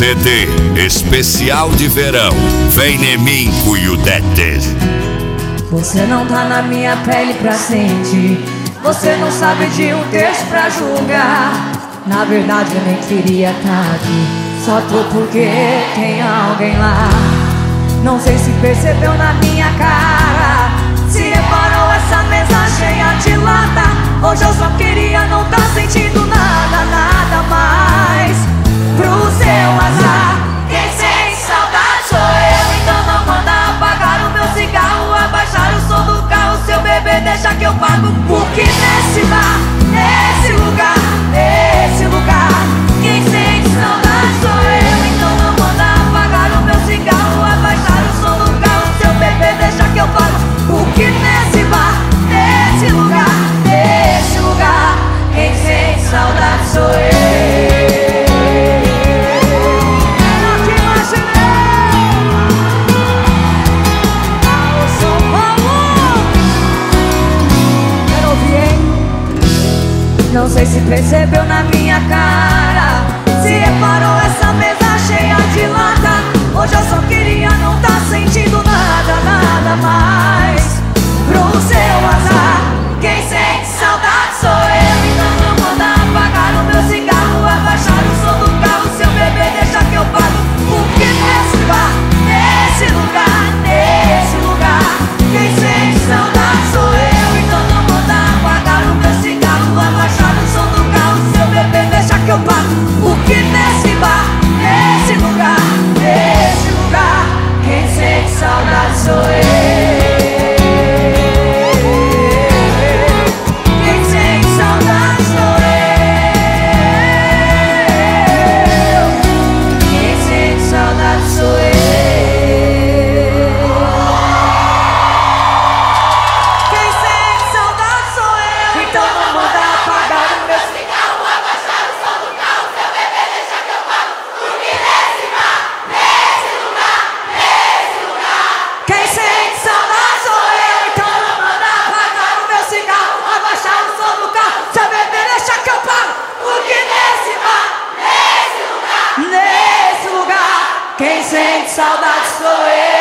CD especial de verão. Vem em mim, cuiudetes. Você não tá na minha pele pra sentir. Você não sabe de um texto pra julgar. Na verdade eu nem queria estar aqui. Só tô porque tem alguém lá. Não sei se percebeu na minha cara, se reparou essa mesa cheia de lata. Hoje eu só queria não tá sentindo nada, nada mais. Pro seu azar, quem sente saudade sou eu. Então não manda apagar o meu cigarro, abaixar o som do carro. Seu bebê deixa que eu pago. Porque nesse bar, nesse lugar, quem sente saudade sou eu. Então não manda apagar o meu cigarro, abaixar o som do carro. Seu bebê deixa que eu pago. Porque nesse bar, nesse lugar, quem sente saudade sou eu. Não sei se percebeu na minha cara, se reparou essa mesa cheia de lata. Hoje eu só queria não tá sentindo nada, nada mais. Pro seu azar, quem sente saudade sou eu. Então não manda apagar o meu cigarro, abaixar o som do carro. Seu bebê deixa que eu pago. Porque nesse bar, nesse lugar, quem sente saudade sou eu. Então não manda apagar o meu cigarro, abaixar o som do carro. Seu bebê deixa que eu pago. Porque nesse bar, nesse lugar, quem sente saudade sou eu. Quem sente saudade sou eu. Quem sente saudade sou eu. Quem sente saudade sou eu. Então não manda apagar o meu cigarro, abaixar o som do carro. Seu bebê deixa que eu pago. Porque nesse bar, nesse lugar, quem sente saudade sou eu. Então não manda apagar o meu cigarro, abaixar o som do carro. Seu bebê deixa que eu pago. Porque nesse bar, nesse lugar, quem sente saudade sou eu.